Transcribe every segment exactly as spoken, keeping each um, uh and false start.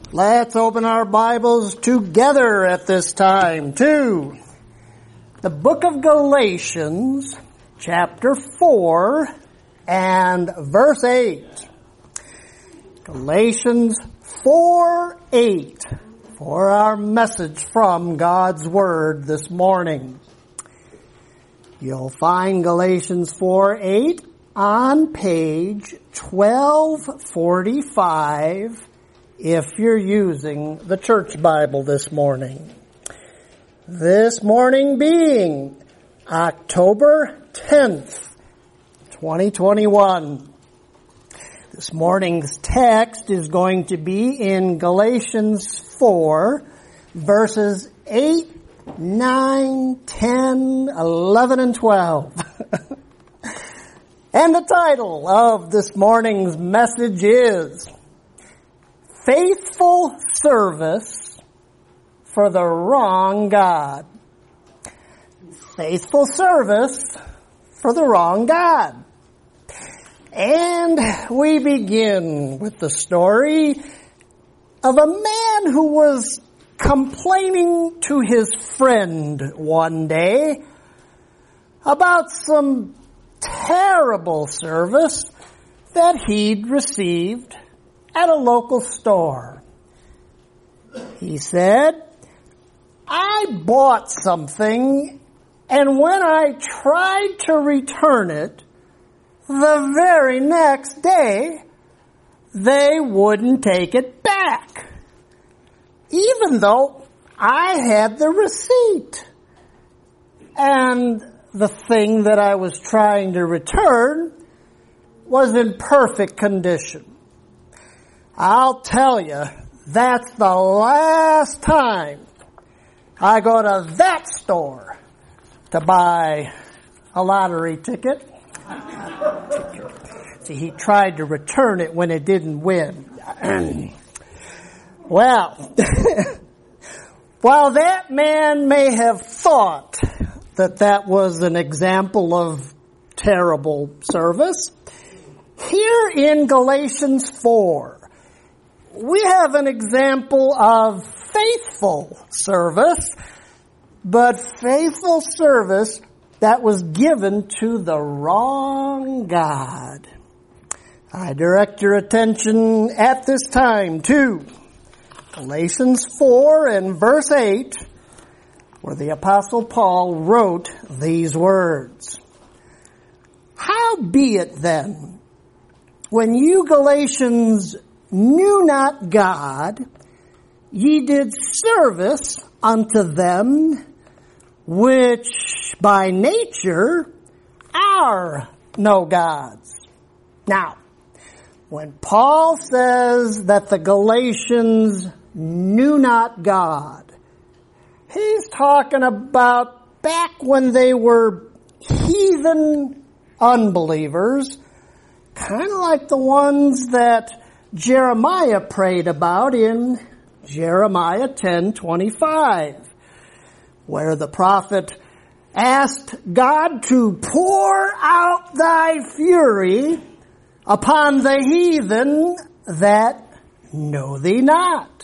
Let's open our Bibles together at this time to the book of Galatians, chapter four and verse eight. Galatians four eight for our message from God's Word this morning. You'll find Galatians four eight on page twelve forty-five if you're using the church Bible this morning. This morning being October tenth, twenty twenty-one. This morning's text is going to be in Galatians four, verses eight, nine, ten, eleven, and twelve. And the title of this morning's message is Faithful Service for the Wrong God. Faithful service for the wrong God. And we begin with the story of a man who was complaining to his friend one day about some terrible service that he'd received at a local store. He said, I bought something, and when I tried to return it, the very next day, they wouldn't take it back, even though I had the receipt. And the thing that I was trying to return was in perfect condition. I'll tell you, that's the last time I go to that store to buy a lottery ticket. See, he tried to return it when it didn't win. Well, while that man may have thought that that was an example of terrible service, here in Galatians four, we have an example of faithful service, but faithful service that was given to the wrong God. I direct your attention at this time to Galatians four and verse eight, where the Apostle Paul wrote these words. Howbeit then, when you Galatians knew not God, ye did service unto them which by nature are no gods. Now, when Paul says that the Galatians knew not God, he's talking about back when they were heathen unbelievers, kind of like the ones that Jeremiah prayed about in Jeremiah ten twenty-five, where the prophet asked God to pour out thy fury upon the heathen that know thee not.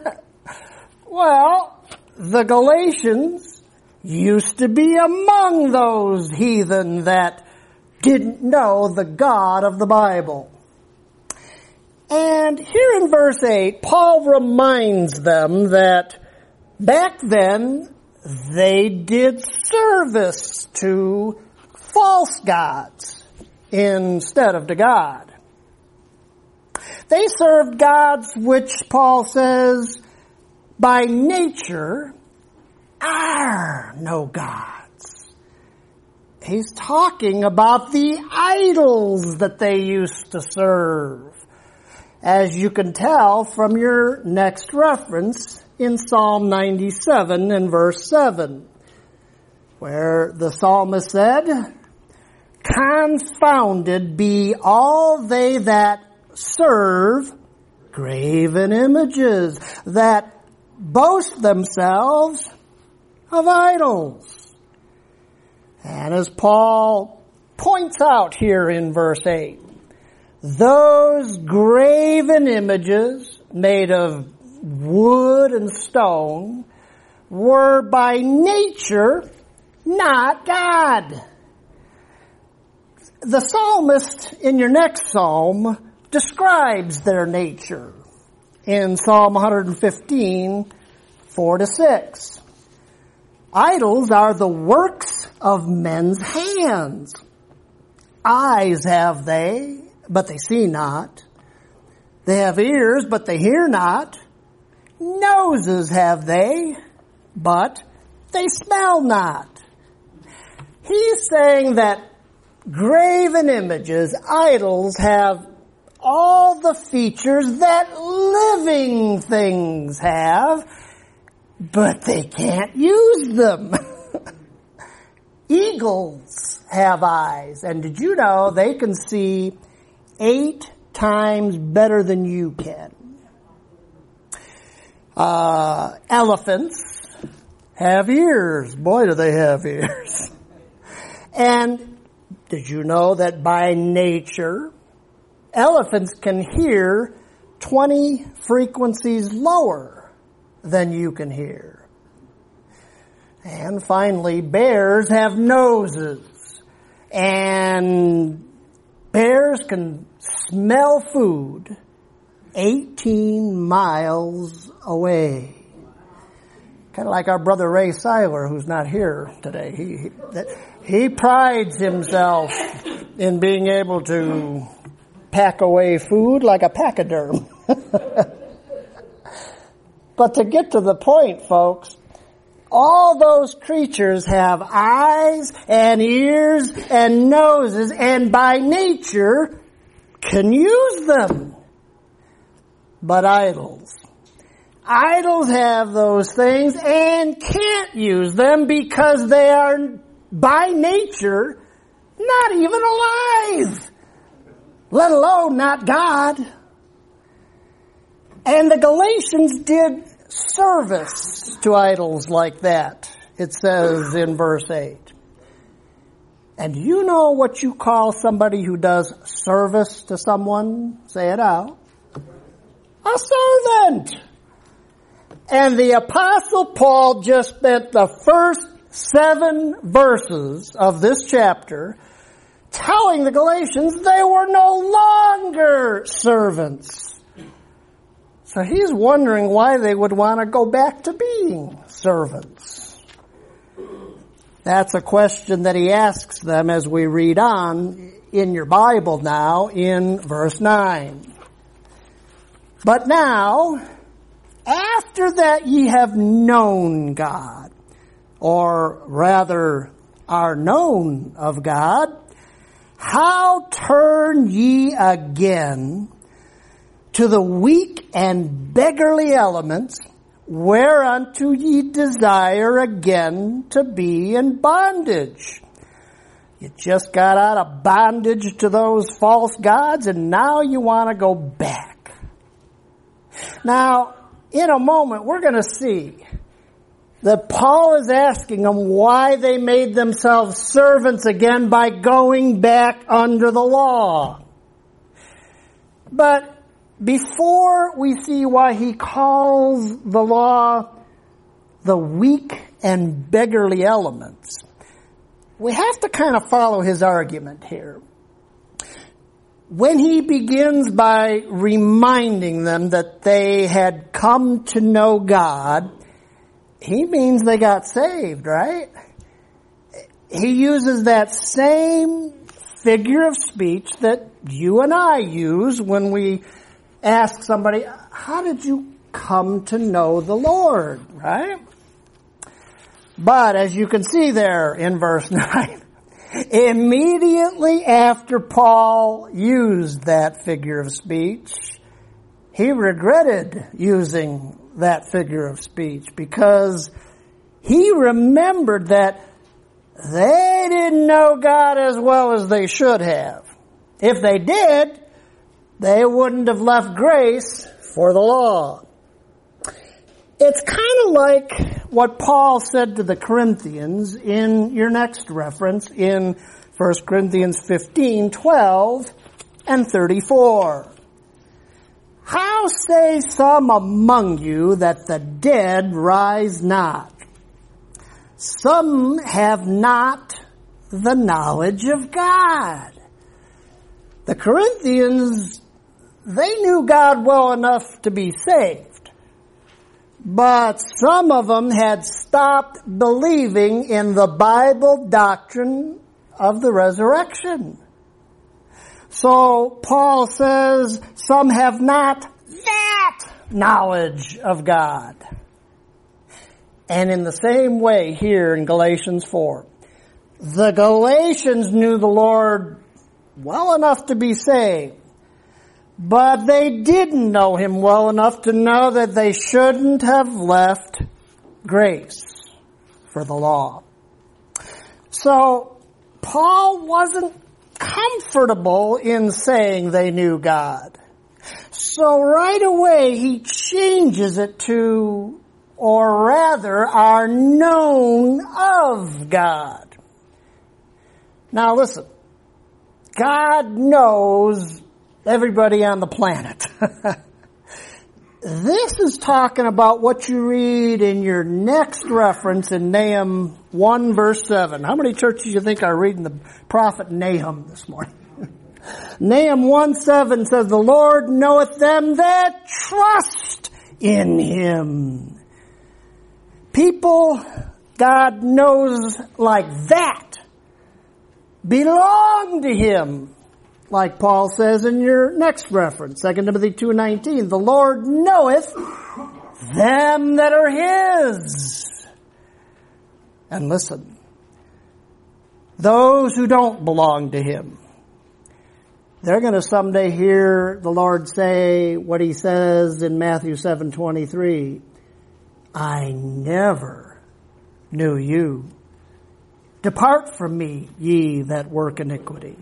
Well, the Galatians used to be among those heathen that didn't know the God of the Bible. And here in verse eight, Paul reminds them that back then they did service to false gods instead of to God. They served gods which Paul says by nature are no gods. He's talking about the idols that they used to serve, as you can tell from your next reference in Psalm ninety-seven and verse seven, where the psalmist said, Confounded be all they that serve graven images, that boast themselves of idols. And as Paul points out here in verse eight, those graven images made of wood and stone, were by nature not God. The psalmist in your next psalm describes their nature in Psalm one fifteen, four to six. Idols are the works of men's hands. Eyes have they, but they see not. They have ears, but they hear not. Noses have they, but they smell not. He's saying that graven images, idols, have all the features that living things have, but they can't use them. Eagles have eyes, and did you know they can see eight times better than you can? Uh, elephants have ears. Boy, do they have ears. And did you know that by nature, elephants can hear twenty frequencies lower than you can hear? And finally, bears have noses. And bears can smell food eighteen miles away. Kind of like our brother Ray Seiler, who's not here today. He, he, that, he prides himself in being able to pack away food like a pachyderm. But to get to the point, folks, all those creatures have eyes and ears and noses, and by nature can use them. But idols. Idols have those things and can't use them because they are, by nature, not even alive, let alone not God. And the Galatians did service to idols like that, it says in verse eight. And do you know what you call somebody who does service to someone? Say it out. A servant. And the Apostle Paul just spent the first seven verses of this chapter telling the Galatians they were no longer servants. So he's wondering why they would want to go back to being servants. That's a question that he asks them as we read on in your Bible now in verse nine. But now, after that ye have known God, or rather are known of God, how turn ye again to the weak and beggarly elements, whereunto ye desire again to be in bondage? You just got out of bondage to those false gods, and now you want to go back. Now, in a moment, we're going to see that Paul is asking them why they made themselves servants again by going back under the law. But before we see why he calls the law the weak and beggarly elements, we have to kind of follow his argument here. When he begins by reminding them that they had come to know God, he means they got saved, right? He uses that same figure of speech that you and I use when we ask somebody, how did you come to know the Lord, right? But as you can see there in verse nine, immediately after Paul used that figure of speech, he regretted using that figure of speech because he remembered that they didn't know God as well as they should have. If they did, they wouldn't have left grace for the law. It's kind of like what Paul said to the Corinthians in your next reference in First Corinthians fifteen, twelve, and thirty-four. How say some among you that the dead rise not? Some have not the knowledge of God. The Corinthians, they knew God well enough to be saved, but some of them had stopped believing in the Bible doctrine of the resurrection. So Paul says some have not that knowledge of God. And in the same way here in Galatians four, the Galatians knew the Lord well enough to be saved, but they didn't know Him well enough to know that they shouldn't have left grace for the law. So Paul wasn't comfortable in saying they knew God. So right away he changes it to, or rather, are known of God. Now listen, God knows everybody on the planet. This is talking about what you read in your next reference in Nahum one verse seven. How many churches you think are reading the prophet Nahum this morning? Nahum one seven says, the Lord knoweth them that trust in Him. People God knows like that belong to Him. Like Paul says in your next reference, Second Timothy two nineteen, the Lord knoweth them that are His. And listen, those who don't belong to Him, they're going to someday hear the Lord say what He says in Matthew seven twenty-three, I never knew you. Depart from me, ye that work iniquity.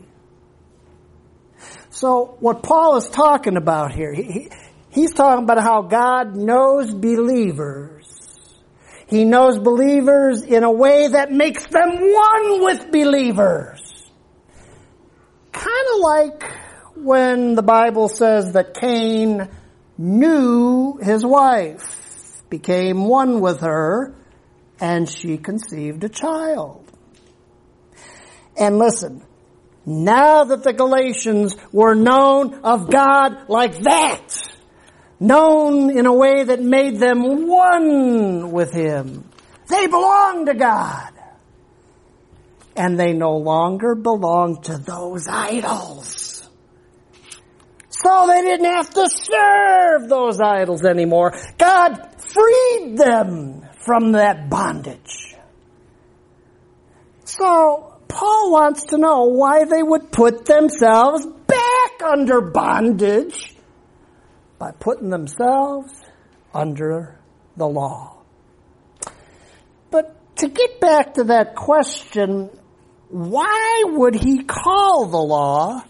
So what Paul is talking about here, he, he's talking about how God knows believers. He knows believers in a way that makes them one with believers. Kind of like when the Bible says that Cain knew his wife, became one with her, and she conceived a child. And listen, now that the Galatians were known of God like that, known in a way that made them one with Him, they belong to God. And they no longer belong to those idols. So they didn't have to serve those idols anymore. God freed them from that bondage. So Paul wants to know why they would put themselves back under bondage by putting themselves under the law. But to get back to that question, why would he call the law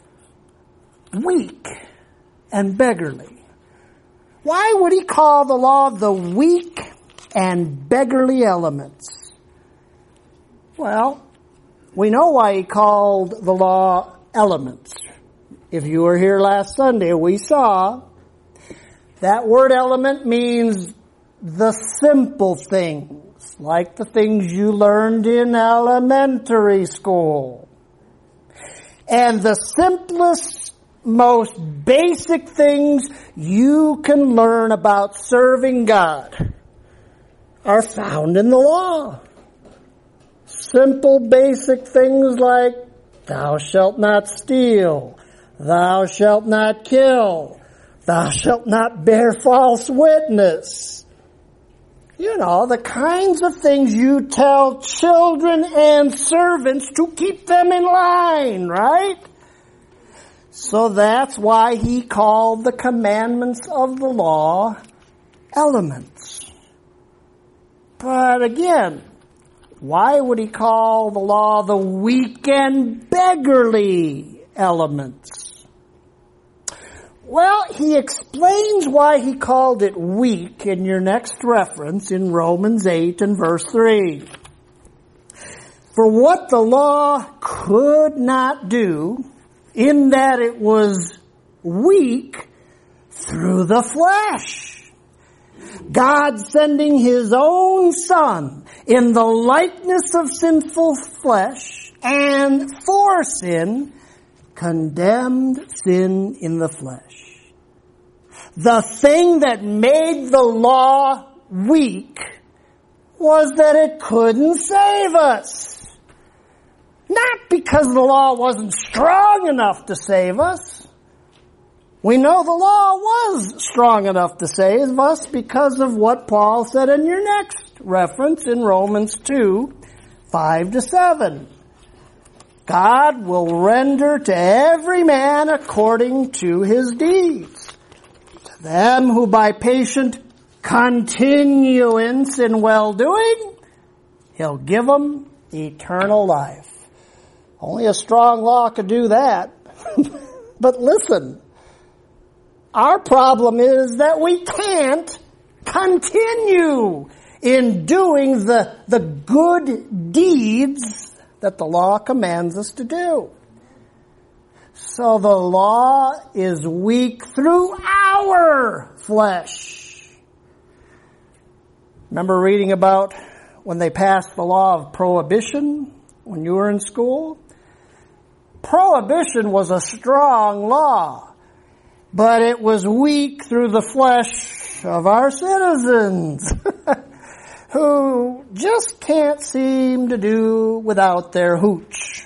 weak and beggarly? Why would he call the law the weak and beggarly elements? Well, we know why he called the law elements. If you were here last Sunday, we saw that word element means the simple things, like the things you learned in elementary school. And the simplest, most basic things you can learn about serving God are found in the law. Simple, basic things like, thou shalt not steal, thou shalt not kill, thou shalt not bear false witness. You know, the kinds of things you tell children and servants to keep them in line, right? So that's why he called the commandments of the law elements. But again, why would he call the law the weak and beggarly elements? Well, he explains why he called it weak in your next reference in Romans eight and verse three. For what the law could not do, in that it was weak through the flesh. God sending His own Son in the likeness of sinful flesh and for sin, condemned sin in the flesh. The thing that made the law weak was that it couldn't save us. Not because the law wasn't strong enough to save us. We know the law was strong enough to save us because of what Paul said in your next reference in Romans two, five to seven. God will render to every man according to his deeds. To them who by patient continuance in well-doing, He'll give them eternal life. Only a strong law could do that. But listen, our problem is that we can't continue in doing the, the good deeds that the law commands us to do. So the law is weak through our flesh. Remember reading about when they passed the law of prohibition when you were in school? Prohibition was a strong law, but it was weak through the flesh of our citizens who just can't seem to do without their hooch.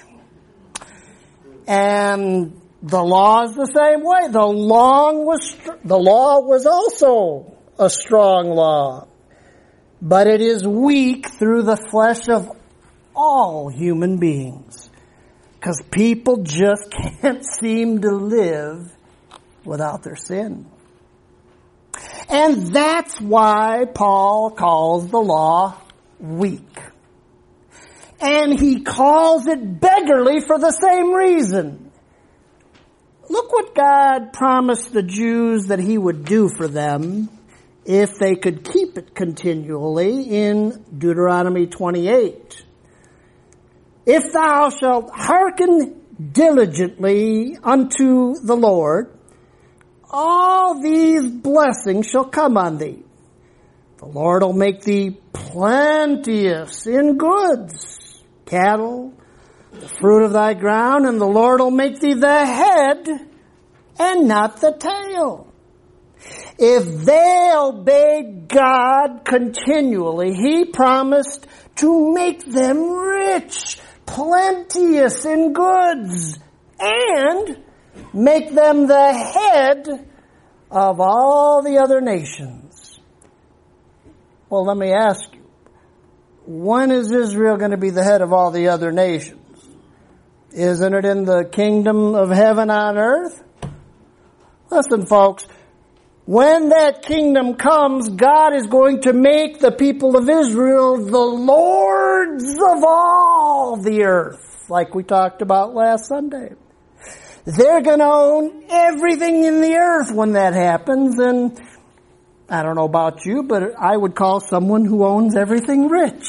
And the law is the same way. The law was, the law was also a strong law, but it is weak through the flesh of all human beings. Because people just can't seem to live without their sin. And that's why Paul calls the law weak. And he calls it beggarly for the same reason. Look what God promised the Jews that He would do for them if they could keep it continually in Deuteronomy twenty-eight. If thou shalt hearken diligently unto the Lord, all these blessings shall come on thee. The Lord will make thee plenteous in goods, cattle, the fruit of thy ground, and the Lord will make thee the head and not the tail. If they obeyed God continually, He promised to make them rich, plenteous in goods, and make them the head of all the other nations. Well, let me ask you, when is Israel going to be the head of all the other nations? Isn't it in the kingdom of heaven on earth? Listen, folks, when that kingdom comes, God is going to make the people of Israel the lords of all the earth, like we talked about last Sunday. They're going to own everything in the earth when that happens, and I don't know about you, but I would call someone who owns everything rich.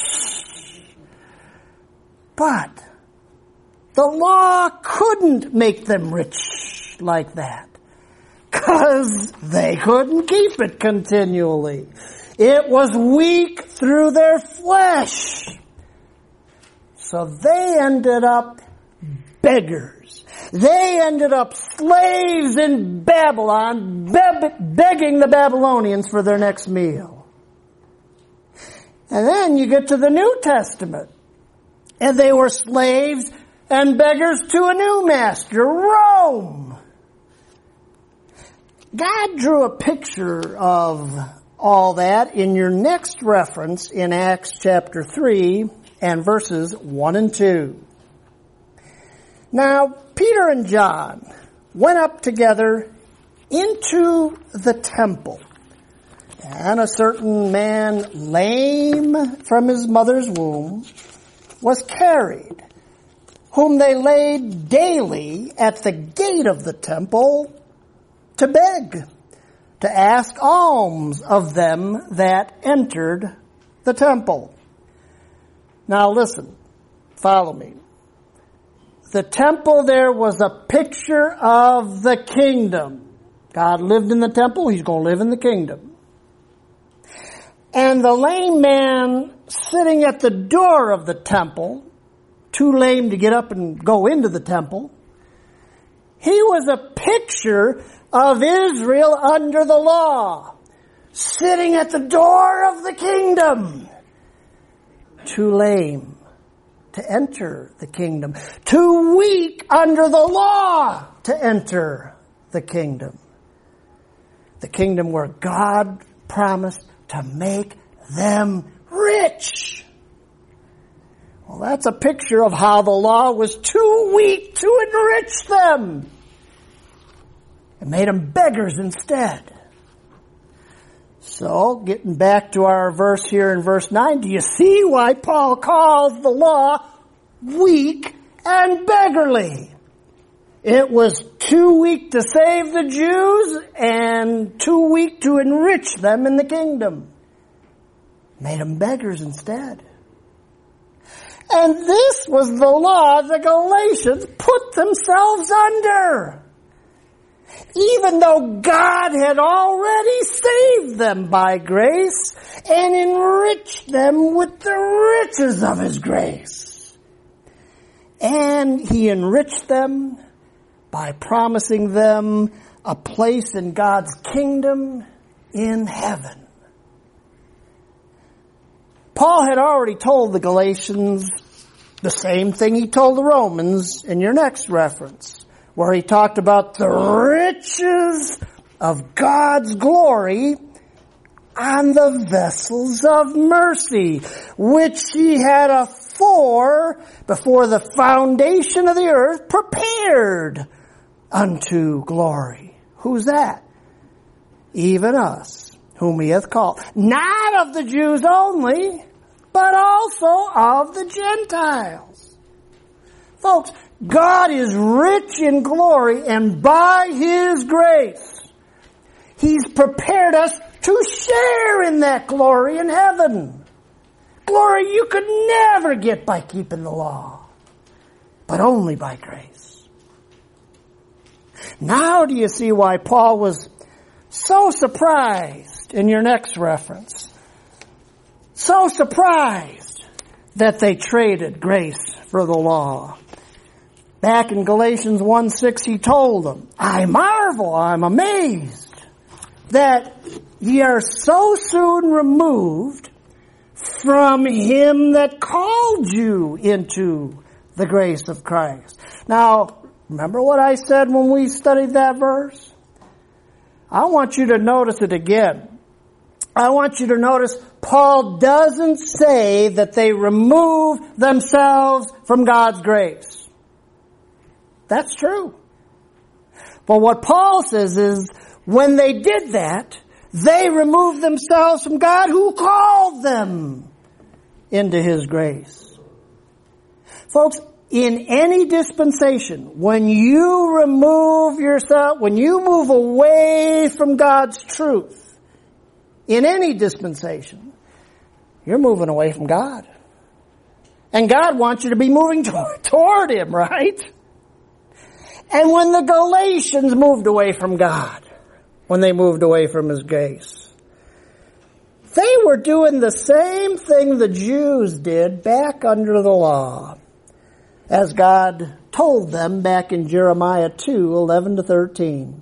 But the law couldn't make them rich like that. Because they couldn't keep it continually. It was weak through their flesh. So they ended up beggars. They ended up slaves in Babylon, be- begging the Babylonians for their next meal. And then you get to the New Testament. And they were slaves and beggars to a new master, Rome. God drew a picture of all that in your next reference in Acts chapter three and verses one and two. Now, Peter and John went up together into the temple, and a certain man, lame from his mother's womb, was carried, whom they laid daily at the gate of the temple to beg, to ask alms of them that entered the temple. Now listen, follow me. The temple there was a picture of the kingdom. God lived in the temple, he's going to live in the kingdom. And the lame man sitting at the door of the temple, too lame to get up and go into the temple, he was a picture of Israel under the law, sitting at the door of the kingdom, too lame to enter the kingdom, too weak under the law to enter the kingdom. The kingdom where God promised to make them rich. Well, that's a picture of how the law was too weak to enrich them. It made them beggars instead. So, getting back to our verse here in verse nine, do you see why Paul calls the law weak and beggarly? It was too weak to save the Jews and too weak to enrich them in the kingdom. Made them beggars instead. And this was the law the Galatians put themselves under. Even though God had already saved them by grace and enriched them with the riches of His grace. And He enriched them by promising them a place in God's kingdom in heaven. Paul had already told the Galatians the same thing he told the Romans in your next reference, where he talked about the riches of God's glory on the vessels of mercy, which He had afore, before the foundation of the earth, prepared unto glory. Who's that? Even us, whom He hath called. Not of the Jews only, but also of the Gentiles. Folks, God is rich in glory, and by His grace, He's prepared us to share in that glory in heaven. Glory you could never get by keeping the law, but only by grace. Now do you see why Paul was so surprised in your next reference? So surprised that they traded grace for the law. Back in Galatians one six, he told them, I marvel, I'm amazed that ye are so soon removed from Him that called you into the grace of Christ. Now, remember what I said when we studied that verse? I want you to notice it again. I want you to notice Paul doesn't say that they remove themselves from God's grace. That's true. But what Paul says is, when they did that, they removed themselves from God who called them into His grace. Folks, in any dispensation, when you remove yourself, when you move away from God's truth, in any dispensation, you're moving away from God. And God wants you to be moving toward, toward Him, right? And when the Galatians moved away from God, when they moved away from His grace, they were doing the same thing the Jews did back under the law, as God told them back in Jeremiah two, eleven to thirteen.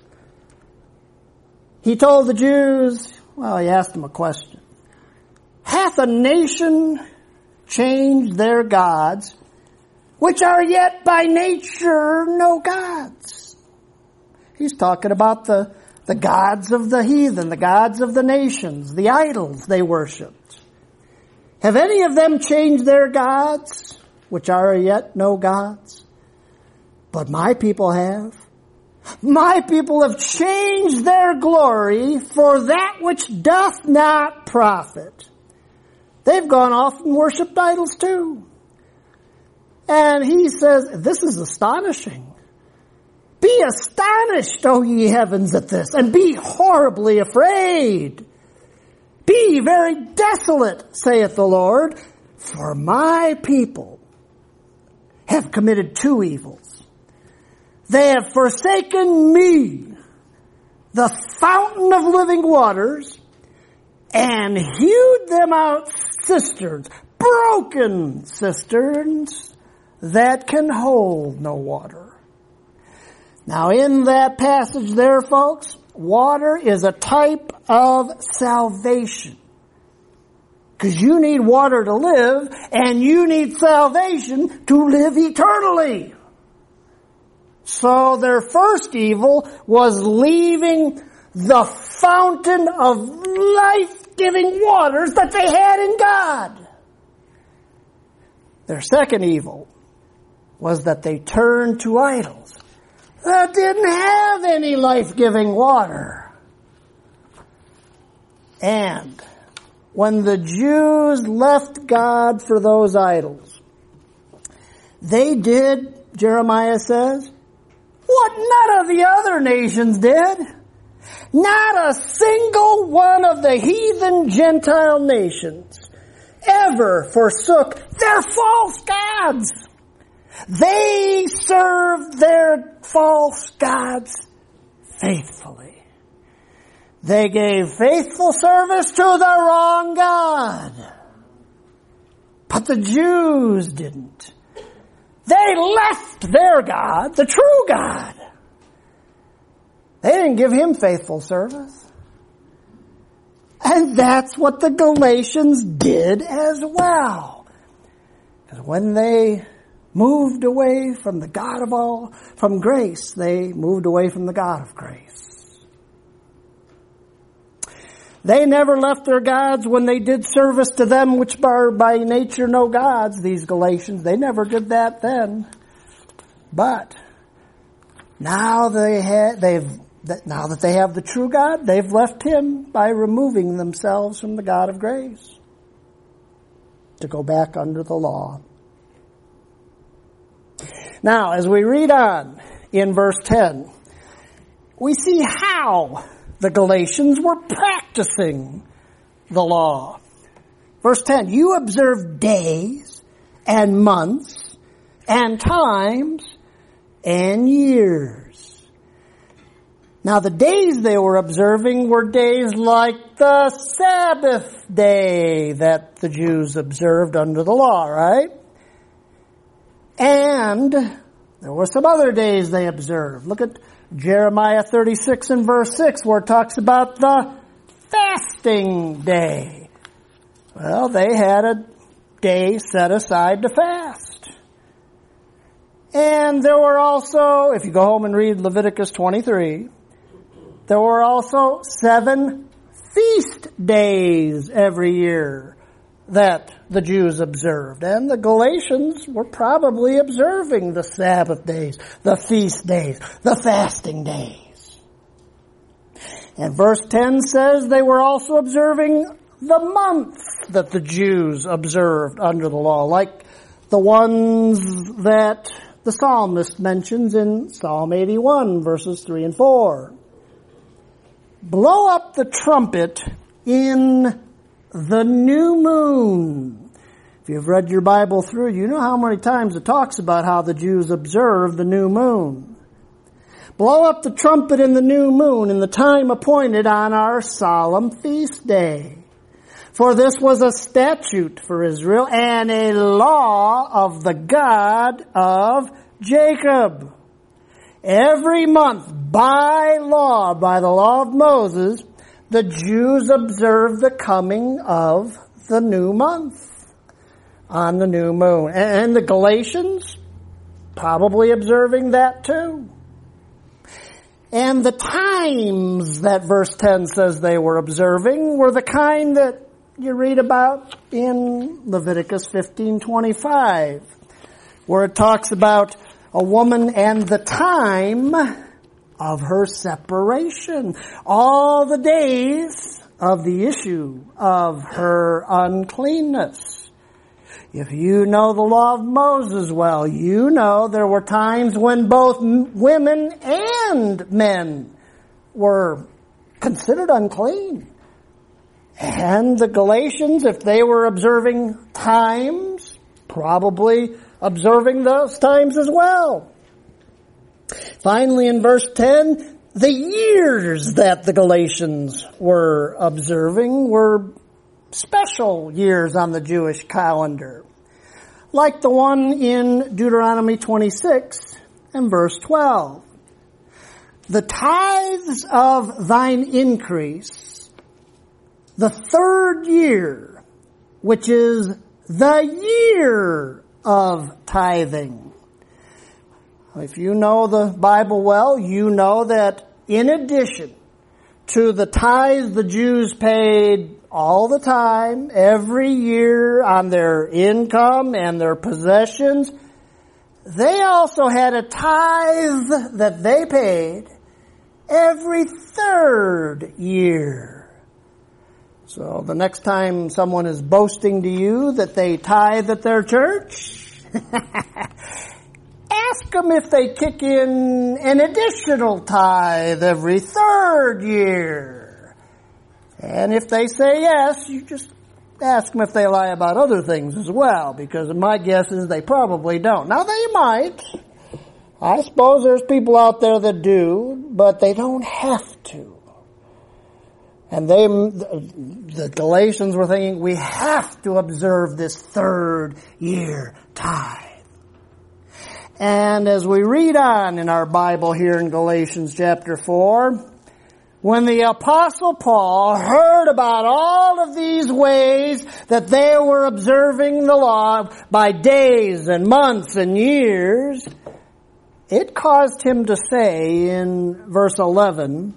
He told the Jews, well, He asked them a question. Hath a nation changed their gods, which are yet by nature no gods? He's talking about the, the gods of the heathen, the gods of the nations, the idols they worshipped. Have any of them changed their gods, which are yet no gods? But my people have. My people have changed their glory for that which doth not profit. They've gone off and worshipped idols too. And he says, this is astonishing. Be astonished, O ye heavens, at this, and be horribly afraid. Be very desolate, saith the Lord, for my people have committed two evils. They have forsaken me, the fountain of living waters, and hewed them out cisterns, broken cisterns that can hold no water. Now in that passage there, folks, water is a type of salvation. Because you need water to live, and you need salvation to live eternally. So their first evil was leaving the fountain of life-giving waters that they had in God. Their second evil was that they turned to idols that didn't have any life-giving water. And when the Jews left God for those idols, they did, Jeremiah says, what none of the other nations did. Not a single one of the heathen Gentile nations ever forsook their false gods. They served their false gods faithfully. They gave faithful service to the wrong God. But the Jews didn't. They left their God, the true God. They didn't give Him faithful service. And that's what the Galatians did as well. Because when they moved away from the God of all, from grace, they moved away from the God of grace. They never left their gods when they did service to them which are by nature no gods, these Galatians. They never did that then. But now they ha- they've now that they have the true God, they've left Him by removing themselves from the God of grace to go back under the law. Now, as we read on in verse ten, we see how the Galatians were practicing the law. Verse ten, you observe days and months and times and years. Now the days they were observing were days like the Sabbath day that the Jews observed under the law, right? And there were some other days they observed. Look at Jeremiah thirty-six and verse six, where it talks about the fasting day. Well, they had a day set aside to fast. And there were also, if you go home and read Leviticus twenty-three, there were also seven feast days every year that the Jews observed. And the Galatians were probably observing the Sabbath days, the feast days, the fasting days. And verse ten says they were also observing the months that the Jews observed under the law, like the ones that the psalmist mentions in Psalm eighty-one, verses three and four. Blow up the trumpet in the new moon. If you've read your Bible through, you know how many times it talks about how the Jews observe the new moon. Blow up the trumpet in the new moon in the time appointed on our solemn feast day. For this was a statute for Israel and a law of the God of Jacob. Every month, by law, by the law of Moses, the Jews observed the coming of the new month on the new moon. And the Galatians probably observing that too. And the times that verse ten says they were observing were the kind that you read about in Leviticus fifteen twenty-five, where it talks about a woman and the time of her separation, all the days of the issue of her uncleanness. If you know the law of Moses well, you know there were times when both women and men were considered unclean. And the Galatians, if they were observing times, probably observing those times as well. Finally, in verse ten, the years that the Galatians were observing were special years on the Jewish calendar, like the one in Deuteronomy twenty-six and verse twelve. The tithes of thine increase, the third year, which is the year of tithing. If you know the Bible well, you know that in addition to the tithes the Jews paid all the time, every year on their income and their possessions, they also had a tithe that they paid every third year. So the next time someone is boasting to you that they tithe at their church, ask them if they kick in an additional tithe every third year. And if they say yes, you just ask them if they lie about other things as well, because my guess is they probably don't. Now they might. I suppose there's people out there that do, but they don't have to. And they, the Galatians were thinking, we have to observe this third year tithe. And as we read on in our Bible here in Galatians chapter four, when the Apostle Paul heard about all of these ways that they were observing the law by days and months and years, it caused him to say in verse eleven,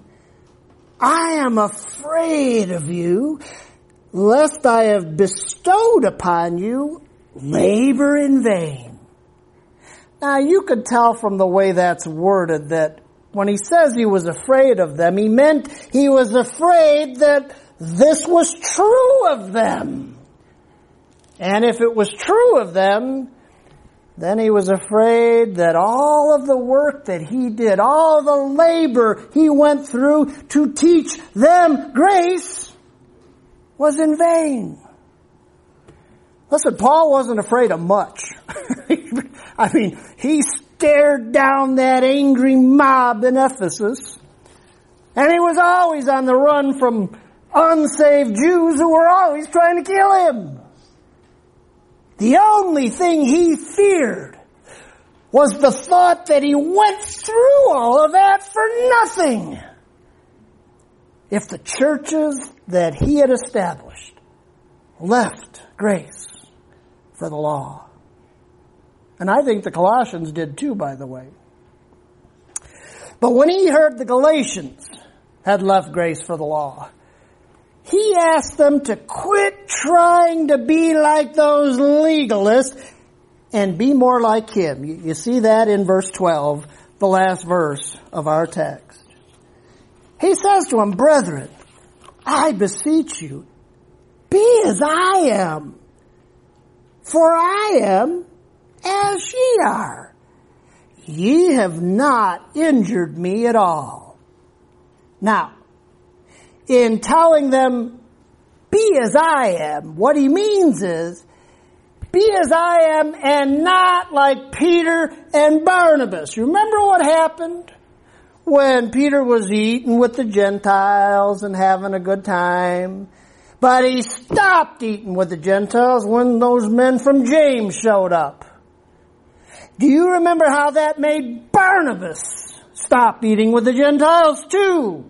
I am afraid of you, lest I have bestowed upon you labor in vain. Now, you could tell from the way that's worded that when he says he was afraid of them, he meant he was afraid that this was true of them. And if it was true of them, then he was afraid that all of the work that he did, all the labor he went through to teach them grace was in vain. Listen, Paul wasn't afraid of much. I mean, he stared down that angry mob in Ephesus, and he was always on the run from unsaved Jews who were always trying to kill him. The only thing he feared was the thought that he went through all of that for nothing. If the churches that he had established left grace for the law. And I think the Colossians did too, by the way. But when he heard the Galatians had left grace for the law, he asked them to quit trying to be like those legalists and be more like him. You see that in verse twelve, the last verse of our text. He says to them, brethren, I beseech you, be as I am, for I am as ye are. Ye have not injured me at all. Now, in telling them, be as I am, what he means is, be as I am and not like Peter and Barnabas. You remember what happened when Peter was eating with the Gentiles and having a good time? But he stopped eating with the Gentiles when those men from James showed up. Do you remember how that made Barnabas stop eating with the Gentiles too?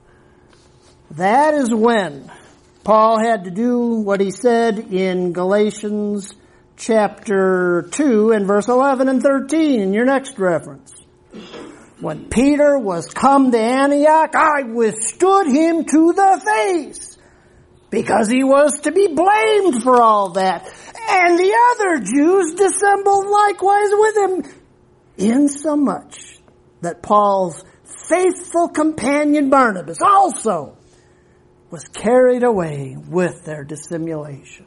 That is when Paul had to do what he said in Galatians chapter two and verse eleven and thirteen in your next reference. When Peter was come to Antioch, I withstood him to the face, because he was to be blamed for all that. And the other Jews dissembled likewise with him, insomuch that Paul's faithful companion Barnabas also was carried away with their dissimulation.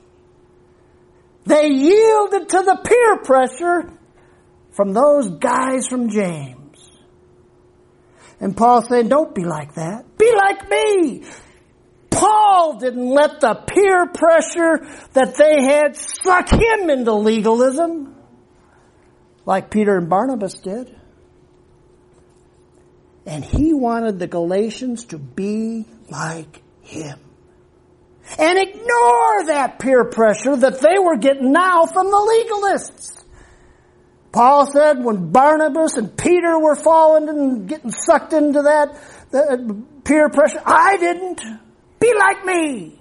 They yielded to the peer pressure from those guys from James. And Paul saying, don't be like that. Be like me. Paul didn't let the peer pressure that they had suck him into legalism like Peter and Barnabas did. And he wanted the Galatians to be like him. And ignore that peer pressure that they were getting now from the legalists. Paul said when Barnabas and Peter were falling and getting sucked into that, that peer pressure, I didn't. Be like me.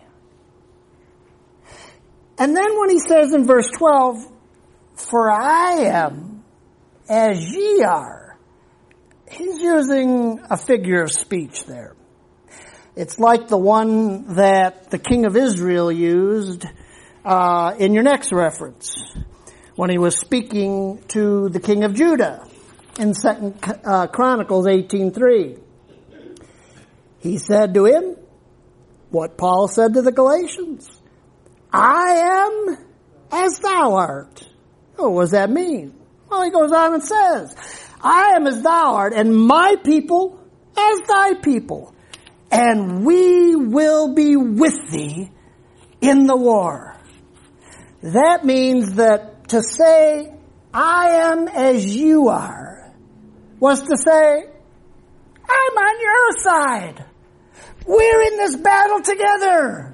And then when he says in verse twelve, for I am as ye are, he's using a figure of speech there. It's like the one that the king of Israel used uh, in your next reference, when he was speaking to the king of Judah in Second uh, Chronicles eighteen three. He said to him what Paul said to the Galatians, I am as thou art. Oh, what does that mean? Well, he goes on and says, I am as thou art, and my people as thy people, and we will be with thee in the war. That means that to say, I am as you are, was to say, I'm on your side. We're in this battle together.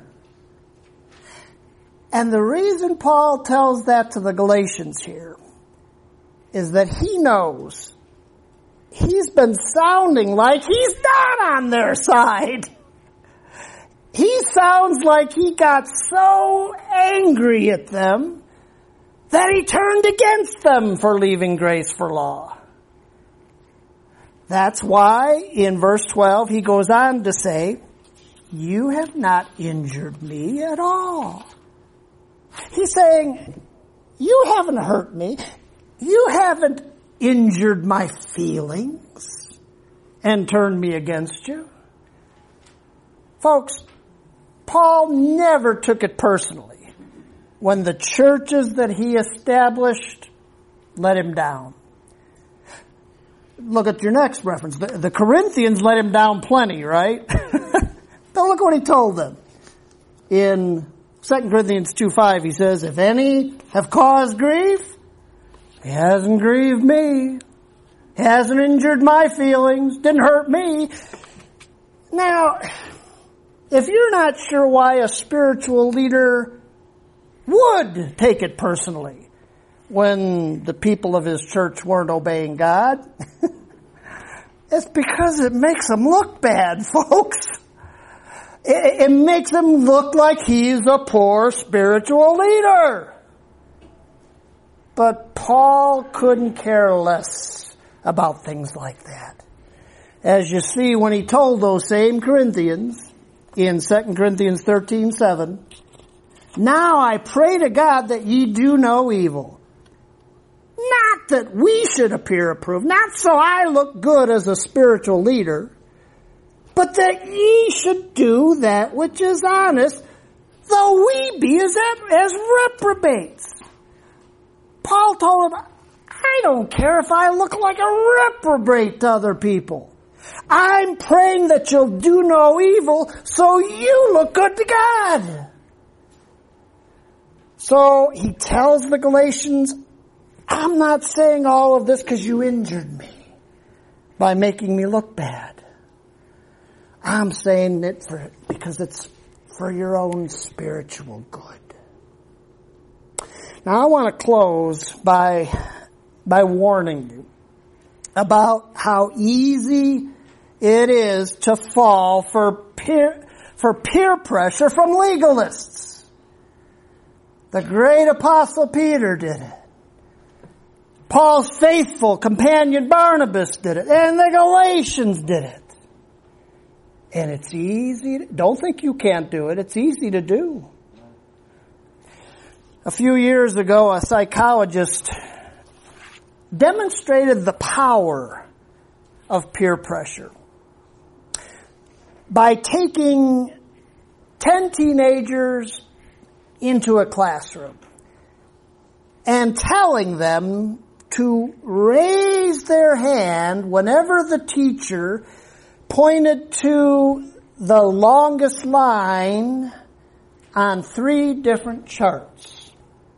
And the reason Paul tells that to the Galatians here is that he knows he's been sounding like he's not on their side. He sounds like he got so angry at them that he turned against them for leaving grace for law. That's why in verse twelve he goes on to say, you have not injured me at all. He's saying, you haven't hurt me. You haven't injured my feelings and turned me against you. Folks, Paul never took it personally when the churches that he established let him down. Look at your next reference. The, the Corinthians let him down plenty, right? But look what he told them. In Second Corinthians two five, he says, if any have caused grief, he hasn't grieved me. He hasn't injured my feelings. Didn't hurt me. Now, if you're not sure why a spiritual leader would take it personally when the people of his church weren't obeying God, it's because it makes him look bad, folks. It, it makes him look like he's a poor spiritual leader. But Paul couldn't care less about things like that. As you see when he told those same Corinthians in Second Corinthians thirteen seven, now I pray to God that ye do no evil. Not that we should appear approved, not so I look good as a spiritual leader, but that ye should do that which is honest, though we be as, as reprobates. Paul told him, I don't care if I look like a reprobate to other people. I'm praying that you'll do no evil so you look good to God. So he tells the Galatians, I'm not saying all of this because you injured me by making me look bad. I'm saying it for, because it's for your own spiritual good. Now I want to close by, by warning you about how easy it is to fall for peer, for peer pressure from legalists. The great apostle Peter did it. Paul's faithful companion Barnabas did it. And the Galatians did it. And it's easy. To, don't think you can't do it. It's easy to do. A few years ago, a psychologist demonstrated the power of peer pressure by taking ten teenagers into a classroom and telling them to raise their hand whenever the teacher pointed to the longest line on three different charts.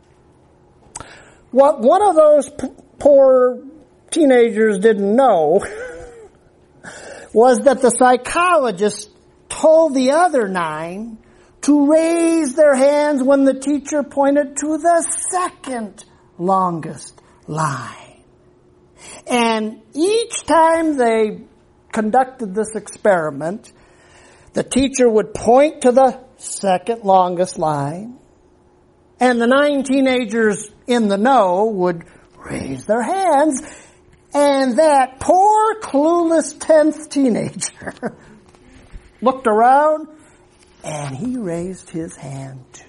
What one of those p- poor teenagers didn't know was that the psychologist told the other nine to raise their hands when the teacher pointed to the second longest line. And each time they conducted this experiment, the teacher would point to the second longest line, and the nine teenagers in the know would raise their hands, and that poor clueless tenth teenager looked around, and he raised his hand too.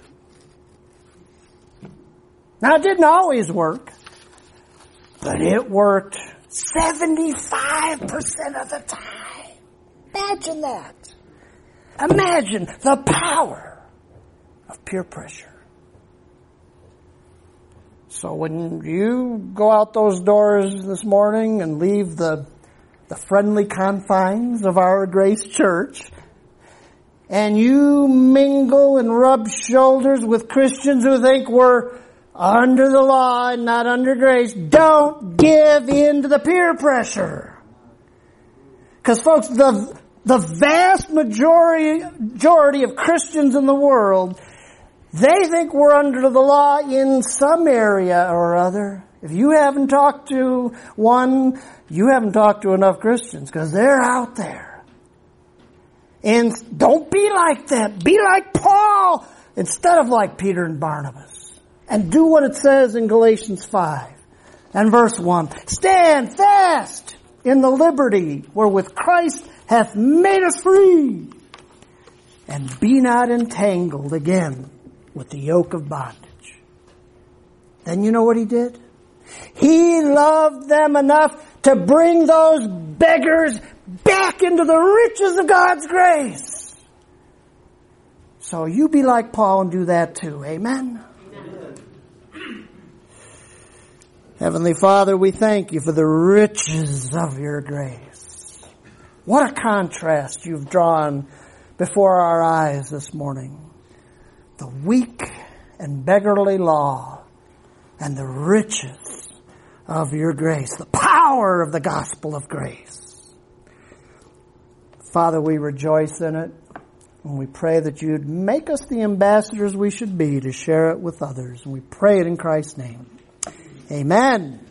Now, it didn't always work, but it worked seventy-five percent of the time. Imagine that. Imagine the power of peer pressure. So when you go out those doors this morning and leave the, the friendly confines of our Grace Church, and you mingle and rub shoulders with Christians who think we're under the law and not under grace, don't give in to the peer pressure. Because folks, the, the vast majority, majority of Christians in the world, they think we're under the law in some area or other. If you haven't talked to one, you haven't talked to enough Christians, because they're out there. And don't be like that. Be like Paul instead of like Peter and Barnabas. And do what it says in Galatians five and verse one. Stand fast in the liberty wherewith Christ hath made us free. And be not entangled again with the yoke of bondage. Then you know what he did? He loved them enough to bring those beggars back into the riches of God's grace. So you be like Paul and do that too. Amen? Heavenly Father, we thank you for the riches of your grace. What a contrast you've drawn before our eyes this morning. The weak and beggarly law and the riches of your grace. The power of the gospel of grace. Father, we rejoice in it. And we pray that you'd make us the ambassadors we should be to share it with others. And we pray it in Christ's name. Amen.